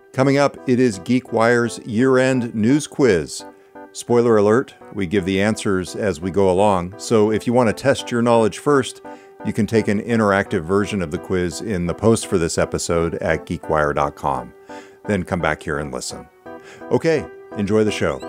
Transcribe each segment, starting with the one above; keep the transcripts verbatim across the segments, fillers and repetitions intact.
Coming up, it is GeekWire's year-end news quiz. Spoiler alert, we give the answers as we go along, so if you want to test your knowledge first, you can take an interactive version of the quiz in the post for this episode at geek wire dot com. Then come back here and listen. Okay, enjoy the show.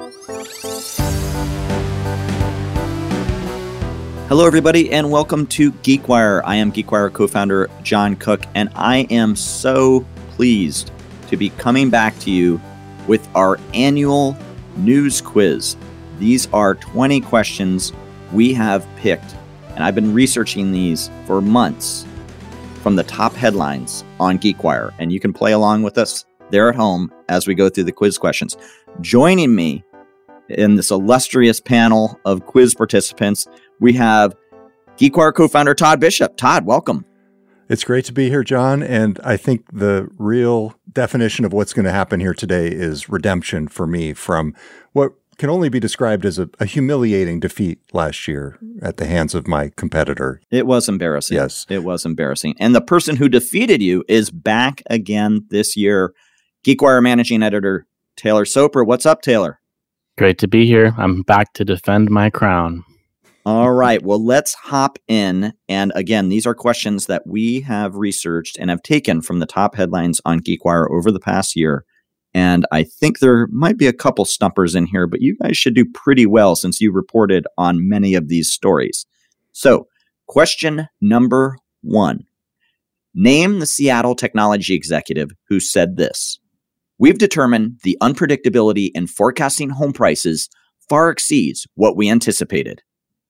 Hello, everybody, and welcome to GeekWire. I am GeekWire co-founder John Cook, and I am so pleased to be coming back to you with our annual news quiz. These are twenty questions we have picked, and I've been researching these for months from the top headlines on GeekWire, and you can play along with us there at home as we go through the quiz questions. Joining me in this illustrious panel of quiz participants, we have GeekWire co-founder Todd Bishop. Todd, welcome. It's great to be here, John, and I think the real definition of what's going to happen here today is redemption for me from what can only be described as a, a humiliating defeat last year at the hands of my competitor. It was embarrassing. Yes. It was embarrassing. And the person who defeated you is back again this year. GeekWire managing editor Taylor Soper. What's up, Taylor? Great to be here. I'm back to defend my crown. All right. Well, let's hop in. And again, these are questions that we have researched and have taken from the top headlines on GeekWire over the past year. And I think there might be a couple stumpers in here, but you guys should do pretty well since you reported on many of these stories. So, question number one. Name the Seattle technology executive who said this. We've determined the unpredictability in forecasting home prices far exceeds what we anticipated.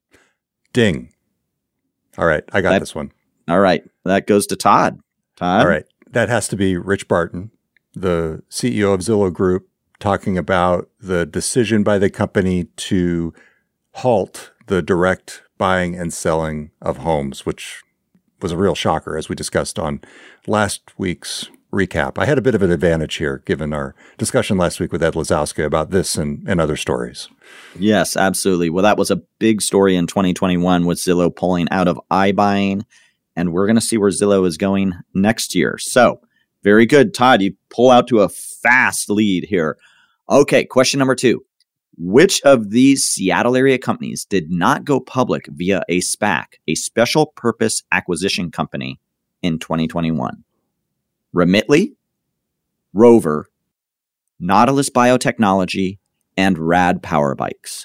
Ding. All right, I got that, this one. All right, that goes to Todd. Todd? All right, that has to be Rich Barton, the C E O of Zillow Group, talking about the decision by the company to halt the direct buying and selling of homes, which was a real shocker, as we discussed on last week's recap. I had a bit of an advantage here, given our discussion last week with Ed Lazowska about this and, and other stories. Yes, absolutely. Well, that was a big story in twenty twenty-one with Zillow pulling out of iBuying, and we're going to see where Zillow is going next year. So, very good, Todd. You pull out to a fast lead here. Okay, question number two. Which of these Seattle area companies did not go public via a SPAC, a special purpose acquisition company, in twenty twenty-one? Remitly, Rover, Nautilus Biotechnology, and Rad Power Bikes.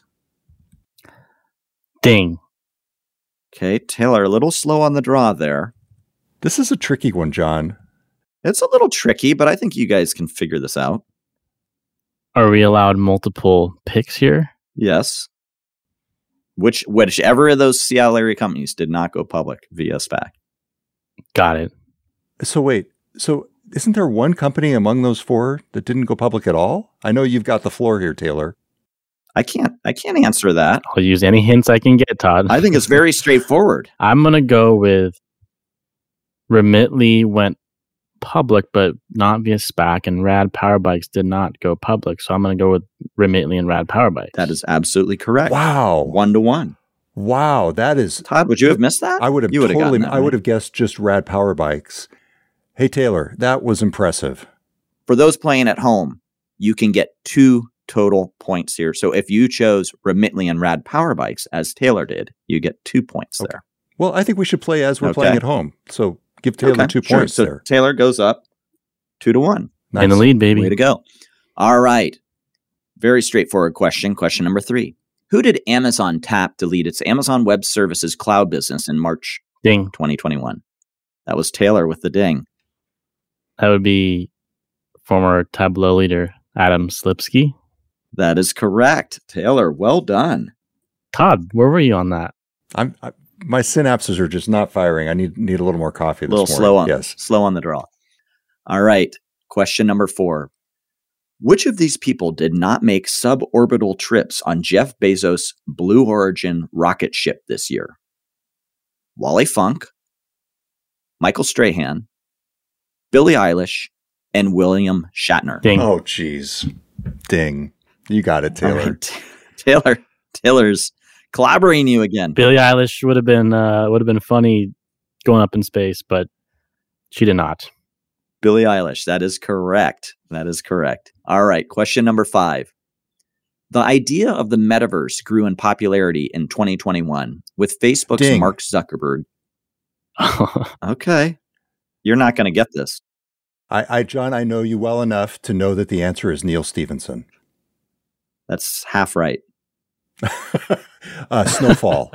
Ding. Okay, Taylor, a little slow on the draw there. This is a tricky one, John. It's a little tricky, but I think you guys can figure this out. Are we allowed multiple picks here? Yes. Which, whichever of those Seattle area companies did not go public via SPAC. Got it. So wait, so isn't there one company among those four that didn't go public at all? I know you've got the floor here, Taylor. I can't I can't answer that. I'll use any hints I can get, Todd. I think it's very straightforward. I'm going to go with Remitly went public, but not via SPAC, and Rad Power Bikes did not go public. So I'm going to go with Remitly and Rad Power Bikes. That is absolutely correct. Wow. One to one. Wow, that is... Todd, would you have missed that? I would have you totally... that, I right? would have guessed just Rad Power Bikes. Hey, Taylor, that was impressive. For those playing at home, you can get two total points here. So if you chose Remitly and Rad Power Bikes, as Taylor did, you get two points okay. there. Well, I think we should play as we're okay. playing at home. So give Taylor okay. two sure. points so there. Taylor goes up two to one. Nice. In the lead, baby. Way to go. All right. Very straightforward question. Question number three. Who did Amazon tap to lead its Amazon Web Services cloud business in March Ding. twenty twenty-one? That was Taylor with the ding. That would be former Tableau leader Adam Slipsky. That is correct. Taylor, well done. Todd, where were you on that? I'm I, my synapses are just not firing. I need need a little more coffee A this little morning. slow on yes. slow on the draw. All right. Question number four. Which of these people did not make suborbital trips on Jeff Bezos' Blue Origin rocket ship this year? Wally Funk, Michael Strahan, Billie Eilish, and William Shatner. Ding. Oh, geez. Ding. You got it, Taylor. Right. Taylor. Taylor's collaborating you again. Billie Eilish would have been uh, would have been funny going up in space, but she did not. Billie Eilish. That is correct. That is correct. All right. Question number five. The idea of the metaverse grew in popularity in twenty twenty-one with Facebook's Ding. Mark Zuckerberg. Okay. You're not going to get this. I, I, John, I know you well enough to know that the answer is Neil Stephenson. That's half right. uh, Snowfall.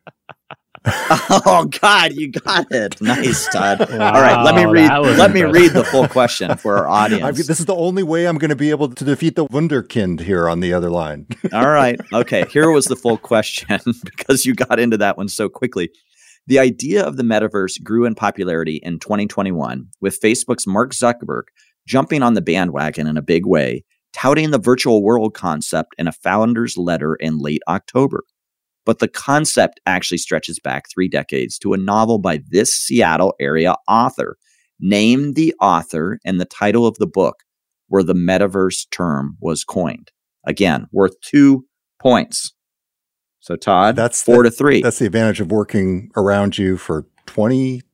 Oh God, you got it. Nice, Todd. Wow, All right, let me read. that was Let me impressive. read the full question for our audience. I've, this is the only way I'm going to be able to defeat the Wunderkind here on the other line. All right. Okay. Here was the full question because you got into that one so quickly. The idea of the metaverse grew in popularity in twenty twenty-one with Facebook's Mark Zuckerberg jumping on the bandwagon in a big way, touting the virtual world concept in a founder's letter in late October. But the concept actually stretches back three decades to a novel by this Seattle area author. Name the author and the title of the book where the metaverse term was coined. Again, worth two points. So Todd, That's four the, to three. That's the advantage of working around you for twenty-two.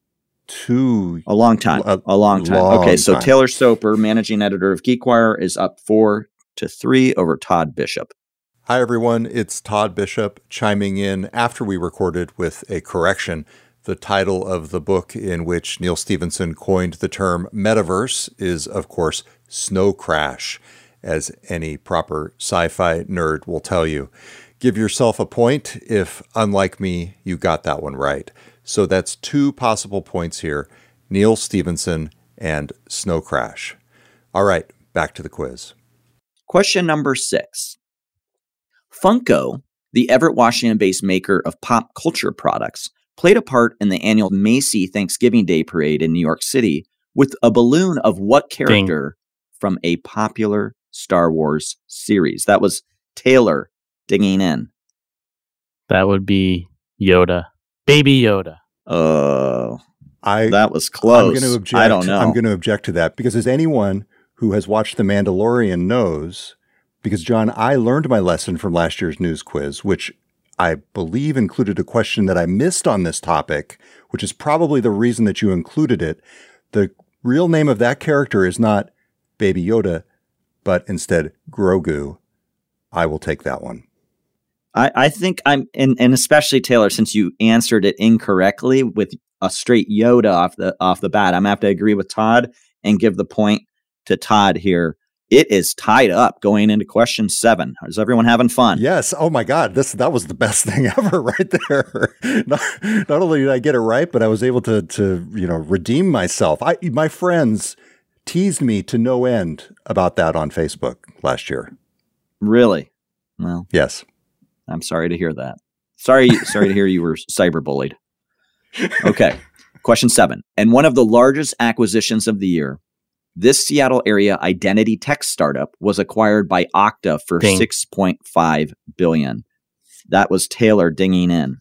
A long time. A A long time. long okay, so time. Taylor Soper, managing editor of GeekWire, is up four to three over Todd Bishop. Hi, everyone. It's Todd Bishop chiming in after we recorded with a correction. The title of the book in which Neil Stephenson coined the term metaverse is, of course, Snow Crash, as any proper sci-fi nerd will tell you. Give yourself a point if, unlike me, you got that one right. So that's two possible points here, Neil Stephenson and Snow Crash. All right, back to the quiz. Question number six. Funko, the Everett, Washington-based maker of pop culture products, played a part in the annual Macy Thanksgiving Day Parade in New York City with a balloon of what character Ding. From a popular Star Wars series? That was Taylor dinging in. That would be Yoda. Baby Yoda. Oh, I that was close. I'm going to object. I don't know. I'm going to object to that because as anyone who has watched The Mandalorian knows, because John, I learned my lesson from last year's news quiz, which I believe included a question that I missed on this topic, which is probably the reason that you included it. The real name of that character is not Baby Yoda, but instead Grogu. I will take that one. I, I think I'm, and, and especially Taylor, since you answered it incorrectly with a straight Yoda off the off the bat, I'm gonna have to agree with Todd and give the point to Todd here. It is tied up going into question seven. Is everyone having fun? Yes. Oh my God, this that was the best thing ever, right there. not, not only did I get it right, but I was able to to you know redeem myself. I my friends teased me to no end about that on Facebook last year. Really? Well, yes. I'm sorry to hear that. Sorry, sorry to hear you were cyberbullied. Okay. Question seven. And one of the largest acquisitions of the year, this Seattle area identity tech startup was acquired by Okta for Ding. six point five billion dollars. That was Taylor dinging in.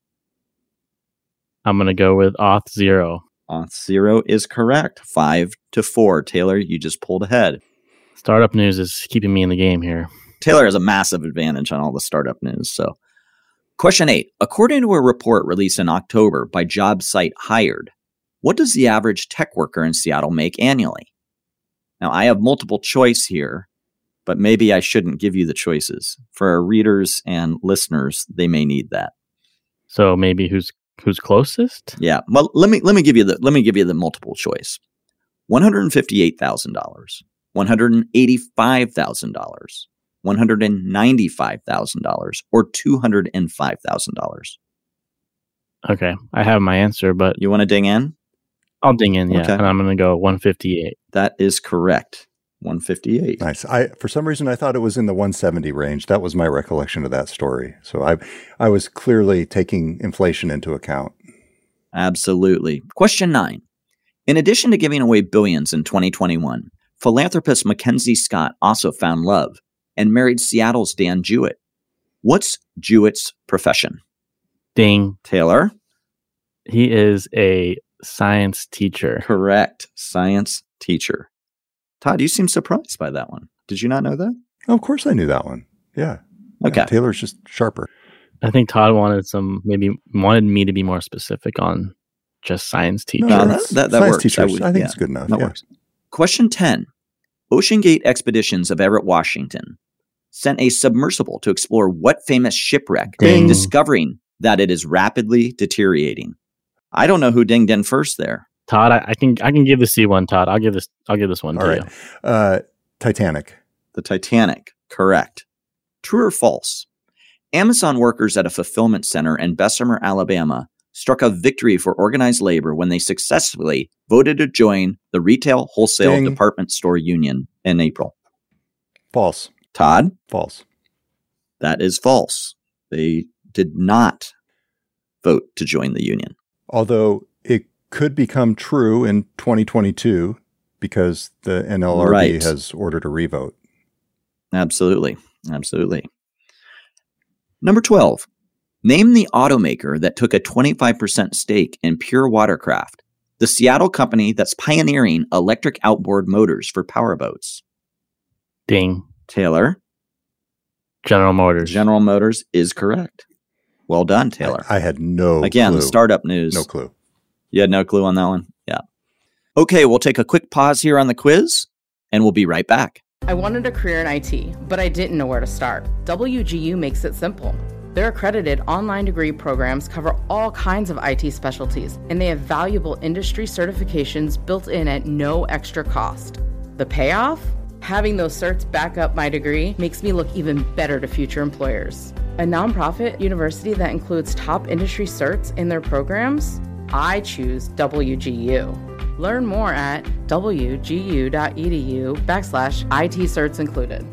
I'm going to go with Auth Zero. Auth Zero is correct. Five to four. Taylor, you just pulled ahead. Startup news is keeping me in the game here. Taylor has a massive advantage on all the startup news. So, question eight. According to a report released in October by job site Hired, what does the average tech worker in Seattle make annually? Now, I have multiple choice here, but maybe I shouldn't give you the choices. For our readers and listeners, they may need that. So maybe who's who's closest? Yeah. Well, let me let me give you the let me give you the multiple choice. one hundred fifty-eight thousand dollars, one hundred eighty-five thousand dollars, one hundred ninety-five thousand dollars, or two hundred five thousand dollars. Okay, I have my answer, but You want to ding in? I'll ding in, yeah. Okay. And I'm going to go one fifty-eight. That is correct. one fifty-eight. Nice. I for some reason I thought it was in the one seventy range. That was my recollection of that story. So I I was clearly taking inflation into account. Absolutely. Question nine. In addition to giving away billions in twenty twenty-one, philanthropist Mackenzie Scott also found love and married Seattle's Dan Jewett. What's Jewett's profession? Ding. Taylor? He is a science teacher. Correct. Science teacher. Todd, you seem surprised by that one. Did you not know that? Oh, of course I knew that one. Yeah. Okay. Yeah, Taylor's just sharper. I think Todd wanted some, maybe wanted me to be more specific on just science teacher. No, that, that, that science works. teachers. That would, I think yeah, it's good enough. That yeah. works. Question ten. Ocean Gate Expeditions of Everett, Washington sent a submersible to explore what famous shipwreck, Ding. discovering that it is rapidly deteriorating. I don't know who dinged in first there. Todd, I, I can I can give the C one, Todd. I'll give this I'll give this one All to right. you. Uh, Titanic. The Titanic. Correct. True or false? Amazon workers at a fulfillment center in Bessemer, Alabama, struck a victory for organized labor when they successfully voted to join the Retail Wholesale Ding. Department Store Union in April. False. Todd? False. That is false. They did not vote to join the union. Although it could become true in twenty twenty-two because the N L R B Right. has ordered a revote. Absolutely. Absolutely. Number twelve. Name the automaker that took a twenty-five percent stake in Pure Watercraft, the Seattle company that's pioneering electric outboard motors for powerboats. Ding. Taylor. General Motors. General Motors is correct. Well done, Taylor. I, I had no Again, clue. startup news. No clue. You had no clue on that one? Yeah. Okay, we'll take a quick pause here on the quiz, and we'll be right back. I wanted a career in I T, but I didn't know where to start. W G U makes it simple. Their accredited online degree programs cover all kinds of I T specialties, and they have valuable industry certifications built in at no extra cost. The payoff? Having those certs back up my degree makes me look even better to future employers. A nonprofit university that includes top industry certs in their programs? I choose W G U. Learn more at wgu.edu backslash IT certs included.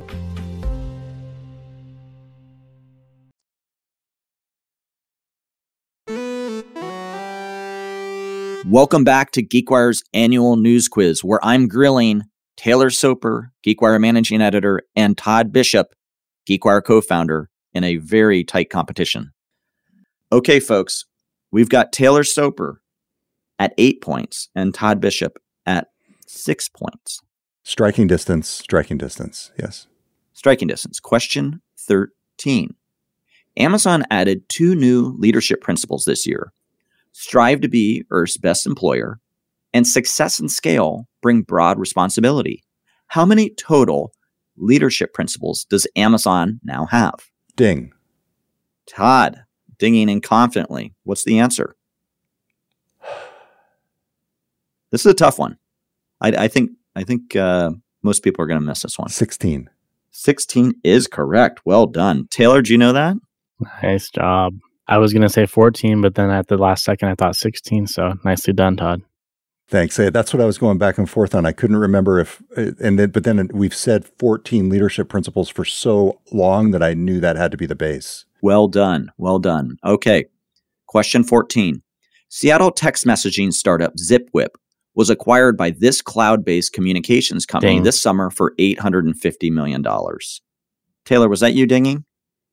Welcome back to GeekWire's annual news quiz, where I'm grilling Taylor Soper, GeekWire managing editor, and Todd Bishop, GeekWire co-founder, in a very tight competition. Okay, folks, we've got Taylor Soper at eight points and Todd Bishop at six points. Striking distance, striking distance. Yes. Striking distance. Question thirteen. Amazon added two new leadership principles this year. Strive to be Earth's best employer, and success and scale bring broad responsibility. How many total leadership principles does Amazon now have? Ding. Todd, dinging in confidently. What's the answer? This is a tough one. I, I think I think uh, most people are going to miss this one. sixteen. sixteen is correct. Well done. Taylor, do you know that? Nice job. I was going to say fourteen, but then at the last second, I thought sixteen. So nicely done, Todd. Thanks. Hey, that's what I was going back and forth on. I couldn't remember if, and then, but then we've said fourteen leadership principles for so long that I knew that had to be the base. Well done. Well done. Okay. Question fourteen. Seattle text messaging startup ZipWhip was acquired by this cloud-based communications company Ding. this summer for eight hundred fifty million dollars. Taylor, was that you dinging?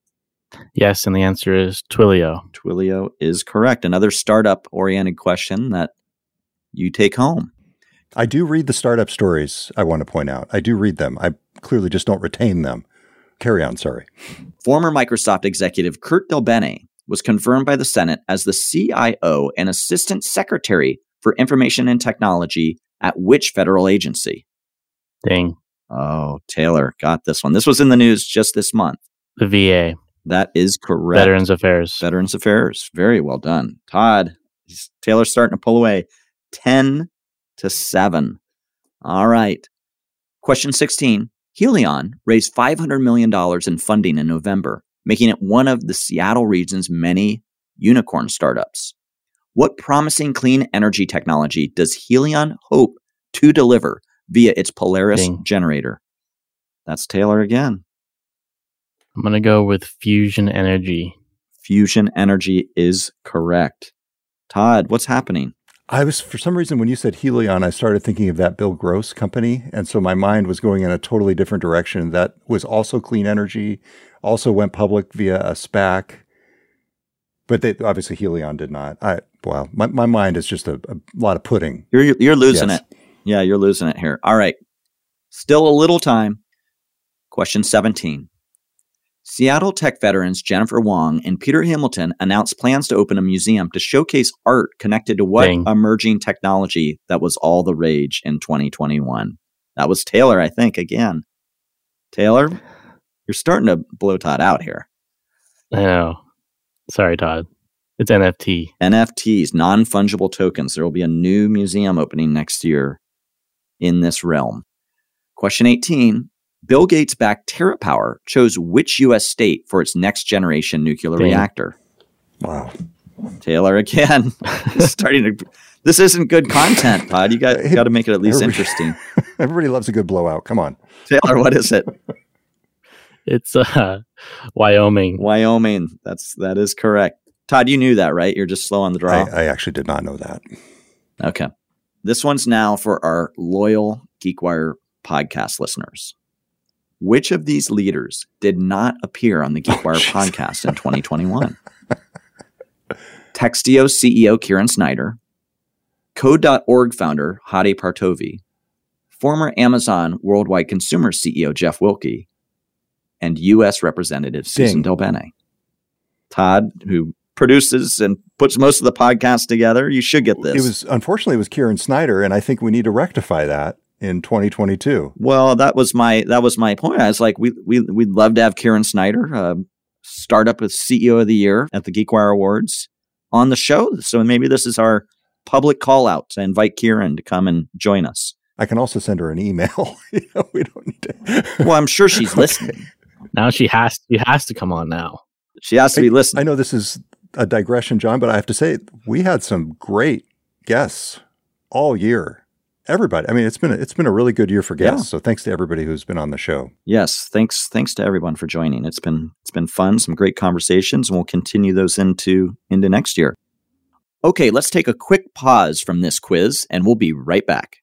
Yes, and the answer is Twilio. Twilio is correct. Another startup-oriented question that you take home. I do read the startup stories, I want to point out. I do read them. I clearly just don't retain them. Carry on, sorry. Former Microsoft executive Kurt Delbene was confirmed by the Senate as the C I O and Assistant Secretary for Information and Technology at which federal agency? Ding. Oh, Taylor got this one. This was in the news just this month. The V A. That is correct. Veterans Affairs. Veterans Affairs. Very well done. Todd, Taylor's starting to pull away. ten to seven. All right. Question sixteen. Helion raised five hundred million dollars in funding in November, making it one of the Seattle region's many unicorn startups. What promising clean energy technology does Helion hope to deliver via its Polaris Ding. generator? That's Taylor again. I'm going to go with fusion energy. Fusion energy is correct. Todd, what's happening? I was, for some reason, when you said Helion, I started thinking of that Bill Gross company. And so my mind was going in a totally different direction. That was also clean energy, also went public via a SPAC. But they, obviously Helion did not. I Wow, my, my mind is just a, a lot of pudding. You're you're losing Yes. it. Yeah, you're losing it here. All right. Still a little time. Question seventeen. Seattle tech veterans Jennifer Wong and Peter Hamilton announced plans to open a museum to showcase art connected to what Dang. emerging technology that was all the rage in twenty twenty-one. That was Taylor, I think, again. Taylor, you're starting to blow Todd out here. I know. Sorry, Todd. It's N F T. N F Ts, non-fungible tokens. There will be a new museum opening next year in this realm. Question eighteen. Bill Gates-backed TerraPower chose which U S state for its next-generation nuclear Dang. reactor? Wow. Taylor, again, starting to. This isn't good content, Todd. You got, got to make it at least Everybody- interesting. Everybody loves a good blowout. Come on. Taylor, what is it? It's uh, Wyoming. Wyoming. That's that is correct. Todd, you knew that, right? You're just slow on the draw. I, I actually did not know that. Okay. This one's now for our loyal GeekWire podcast listeners. Which of these leaders did not appear on the GeekWire Oh, podcast in twenty twenty-one? Textio C E O Kieran Snyder, Code dot org founder Hadi Partovi, former Amazon Worldwide Consumer C E O Jeff Wilke, and U S Representative Susan Ding. Delbene. Todd, who produces and puts most of the podcast together, you should get this. It was unfortunately it was Kieran Snyder, and I think we need to rectify that in twenty twenty-two. Well, that was my that was my point. I was like, we we we'd love to have Kieran Snyder, uh, startup with C E O of the Year at the GeekWire Awards, on the show. So maybe this is our public call out to invite Kieran to come and join us. I can also send her an email. You know, we don't need to. Well, I'm sure she's Okay. listening. Now she has she has to come on now. She has to be listening. I know this is a digression, John, but I have to say we had some great guests all year. Everybody. I mean, it's been a, it's been a really good year for guests. Yeah. So thanks to everybody who's been on the show. Yes, thanks thanks to everyone for joining. It's been it's been fun, some great conversations, and we'll continue those into into next year. Okay, let's take a quick pause from this quiz, and we'll be right back.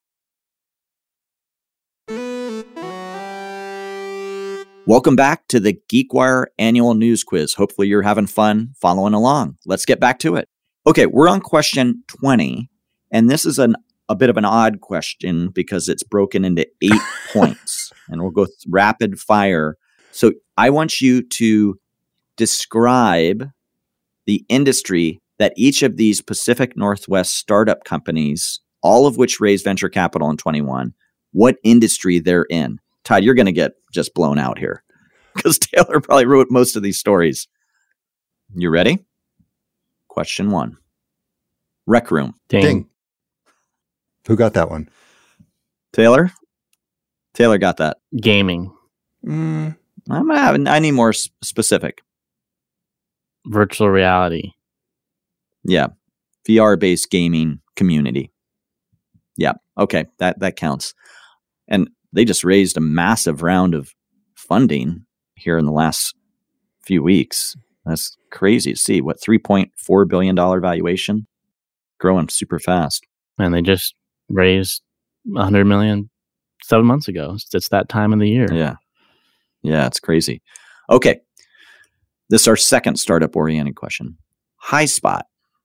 Welcome back to the GeekWire Annual News Quiz. Hopefully you're having fun following along. Let's get back to it. Okay, we're on question twenty, and this is an a bit of an odd question because it's broken into eight points, and we'll go th- rapid fire. So I want you to describe the industry that each of these Pacific Northwest startup companies, all of which raised venture capital in twenty-one, what industry they're in. Todd, you're going to get just blown out here because Taylor probably wrote most of these stories. You ready? Question one. Rec Room. Ding. Ding. Who got that one? Taylor? Taylor got that. Gaming. Mm, I'm gonna have, I need more s- specific. Virtual reality. Yeah. V R-based gaming community. Yeah. Okay. That, that counts. And they just raised a massive round of funding here in the last few weeks. That's crazy to see. What, three point four billion dollars valuation? Growing super fast. And they just raised one hundred million seven months ago. It's, it's that time of the year. Yeah. Yeah, it's crazy. Okay. This is our second startup oriented question. HighSpot.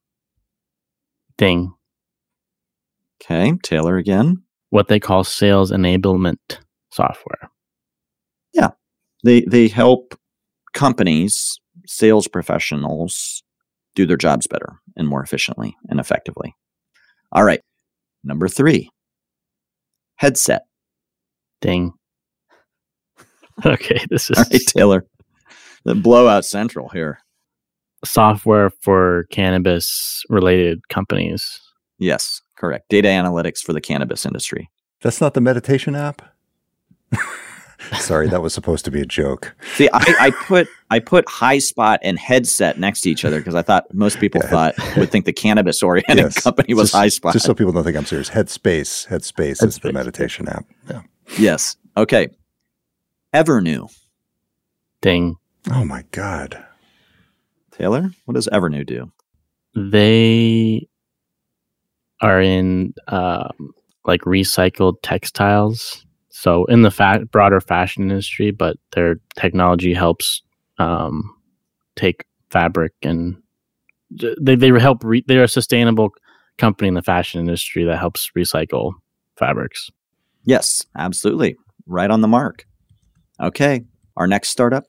Ding. Okay. Taylor again. What they call sales enablement software. They they help companies, sales professionals, do their jobs better and more efficiently and effectively. All right. Number three. Headset. Ding. Okay, this is All right, Taylor. The blowout central here. software for cannabis related companies. Yes, correct. Data analytics for the cannabis industry. that's not the meditation app? Sorry, that was supposed to be a joke. See, I, I put I put HighSpot and Headset next to each other because I thought most people Yeah. thought would think the cannabis oriented Yes, company was just, HighSpot. Just so people don't think I'm serious. Headspace. Headspace is the Headspace. meditation app. Yeah. Yes. Okay. Evernew. Ding. Oh my God. Taylor, what does Evernew do? They are in um, like recycled textiles. So in the fa- broader fashion industry, but their technology helps um, take fabric and they they help. Re- they're a sustainable company in the fashion industry that helps recycle fabrics. Yes, absolutely. Right on the mark. Okay. Our next startup,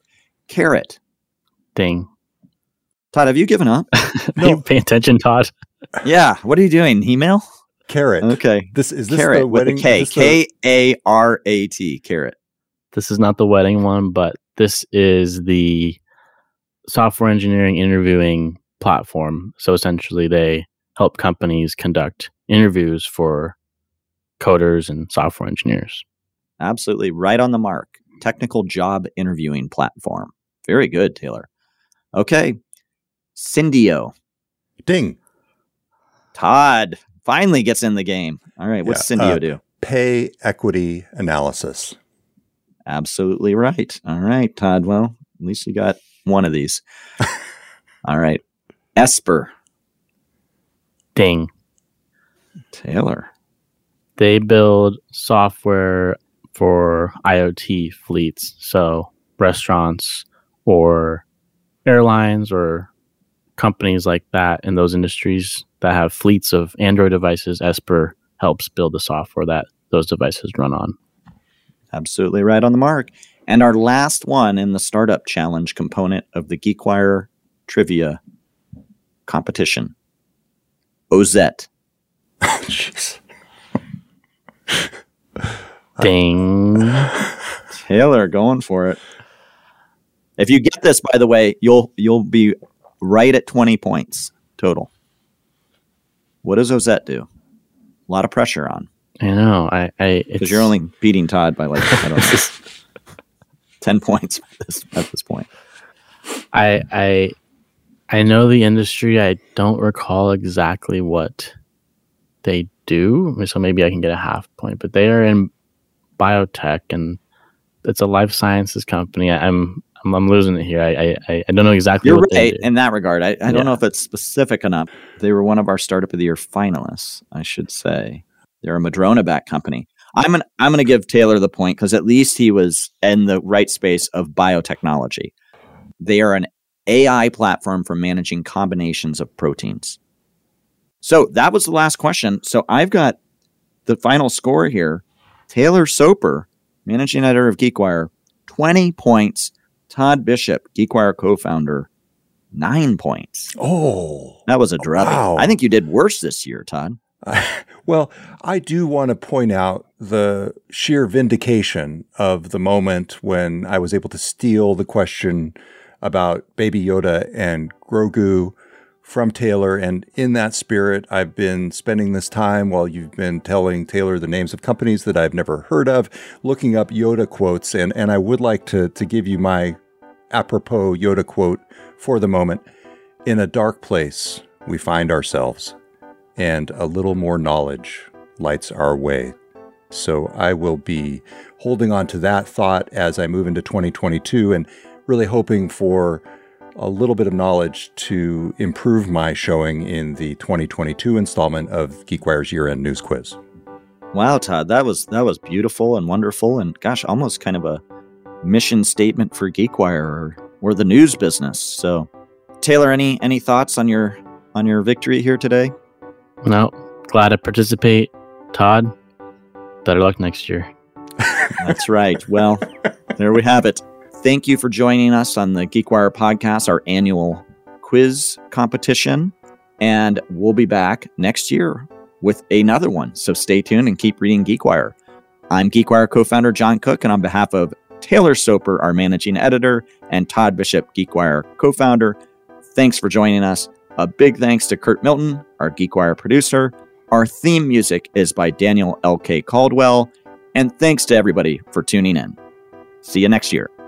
Carrot. Ding. Todd, have you given up? No. Pay attention, Todd. Yeah. What are you doing? Email? Carrot. Okay. This is this Carrot the wedding? with a K. is this the- K A R A T. Carrot. This is not the wedding one, but this is the software engineering interviewing platform. So essentially, they help companies conduct interviews for coders and software engineers. Absolutely right on the mark. Technical job interviewing platform. Very good, Taylor. Okay. Syndio. Ding. Todd finally gets in the game. All right. What's Yeah, Syndio uh, do? Pay equity analysis. Absolutely right. All right, Todd. Well, at least you got one of these. All right. Esper. Ding. Taylor. They build software for IoT fleets. So restaurants or airlines or companies like that in those industries that have fleets of Android devices, Esper helps build the software that those devices run on. Absolutely right on the mark. And our last one in the startup challenge component of the GeekWire trivia competition. Ozette. Jeez. Ding. Taylor going for it. If you get this, by the way, you'll you'll be right at twenty points total. What does Ozette do? A lot of pressure on. I know. I, I Because you're only beating Todd by like, I don't know, ten points at this, at this point. I I I know the industry. I don't recall exactly what they do, so maybe I can get a half point. But they are in biotech, and it's a life sciences company. I, I'm I'm, I'm losing it here. I, I I don't know exactly. You're what right they do. in that regard. I, I don't Yeah. know if it's specific enough. They were one of our Startup of the Year finalists, I should say. They're a Madrona-backed company. I'm gonna I'm gonna give Taylor the point because at least he was in the right space of biotechnology. They are an A I platform for managing combinations of proteins. So that was the last question. So I've got the final score here. Taylor Soper, managing editor of GeekWire, twenty points. Todd Bishop, GeekWire co-founder, nine points. Oh. That was a drubbing. Wow. I think you did worse this year, Todd. Well, I do want to point out the sheer vindication of the moment when I was able to steal the question about Baby Yoda and Grogu from Taylor. And in that spirit, I've been spending this time while you've been telling Taylor the names of companies that I've never heard of, looking up Yoda quotes. And, and I would like to, to give you my apropos Yoda quote for the moment. In a dark place, we find ourselves, and a little more knowledge lights our way. So I will be holding on to that thought as I move into twenty twenty-two and really hoping for a little bit of knowledge to improve my showing in the twenty twenty-two installment of GeekWire's year-end news quiz. Wow, Todd, that was that was beautiful and wonderful, and gosh, almost kind of a mission statement for GeekWire or, or the news business. So, Taylor, any any thoughts on your on your victory here today? No, glad to participate. Todd, better luck next year. That's right. Well, there we have it. Thank you for joining us on the GeekWire podcast, our annual quiz competition. And we'll be back next year with another one. So stay tuned and keep reading GeekWire. I'm GeekWire co-founder John Cook, and on behalf of Taylor Soper, our managing editor, and Todd Bishop, GeekWire co-founder, thanks for joining us. A big thanks to Kurt Milton, our GeekWire producer. Our theme music is by Daniel L K Caldwell. And thanks to everybody for tuning in. See you next year.